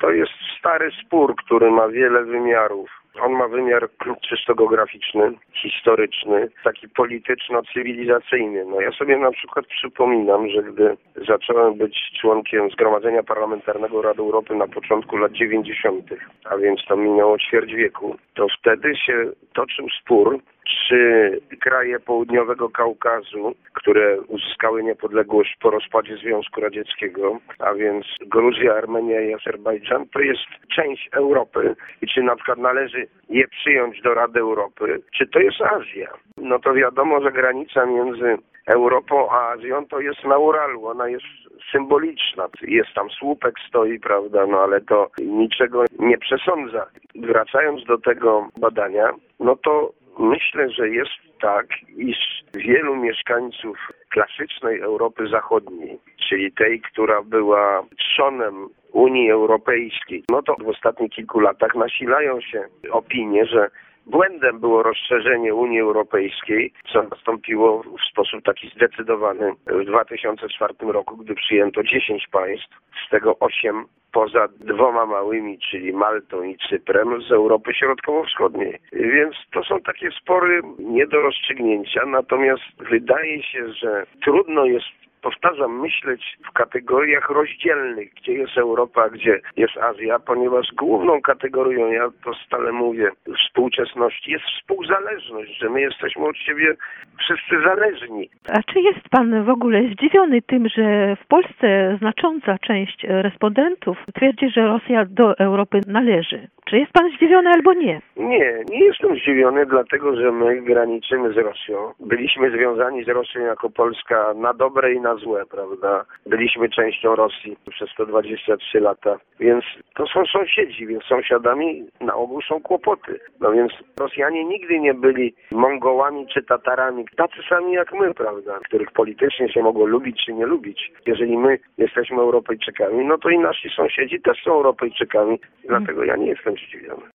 To jest stary spór, który ma wiele wymiarów. On ma wymiar czysto geograficzny, historyczny, taki polityczno-cywilizacyjny. Ja sobie na przykład przypominam, że gdy zacząłem być członkiem Zgromadzenia Parlamentarnego Rady Europy na początku lat 90., a więc to minęło ćwierć wieku, to wtedy się toczył spór, czy kraje południowego Kaukazu, które uzyskały niepodległość po rozpadzie Związku Radzieckiego, a więc Gruzja, Armenia i Azerbejdżan, to jest część Europy i czy na przykład należy je przyjąć do Rady Europy, czy to jest Azja. To wiadomo, że granica między Europą a Azją to jest na Uralu, ona jest symboliczna. Jest tam słupek stoi, prawda, ale to niczego nie przesądza. Wracając do tego badania, to myślę, że jest tak, iż wielu mieszkańców klasycznej Europy Zachodniej, czyli tej, która była trzonem Unii Europejskiej, to w ostatnich kilku latach nasilają się opinie, że błędem było rozszerzenie Unii Europejskiej, co nastąpiło w sposób taki zdecydowany w 2004 roku, gdy przyjęto 10 państw, z tego 8 poza 2 małymi, czyli Maltą i Cyprem, z Europy Środkowo-Wschodniej. Więc to są takie spory nie do rozstrzygnięcia, natomiast wydaje się, że trudno jest, powtarzam, myśleć w kategoriach rozdzielnych, gdzie jest Europa, a gdzie jest Azja, ponieważ główną kategorią, ja to stale mówię, współczesności jest współzależność, że my jesteśmy od siebie wszyscy zależni. A czy jest pan w ogóle zdziwiony tym, że w Polsce znacząca część respondentów twierdzi, że Rosja do Europy należy? Czy jest pan zdziwiony albo nie? Nie jestem zdziwiony, dlatego że my graniczymy z Rosją. Byliśmy związani z Rosją jako Polska na dobre i na złe, prawda? Byliśmy częścią Rosji przez 123 lata, więc to są sąsiedzi, więc sąsiadami na ogół są kłopoty. Więc Rosjanie nigdy nie byli Mongołami czy Tatarami, tacy sami jak my, prawda? Których politycznie się mogło lubić czy nie lubić. Jeżeli my jesteśmy Europejczykami, to i nasi sąsiedzi też są Europejczykami, dlatego ja nie jestem zdziwiony.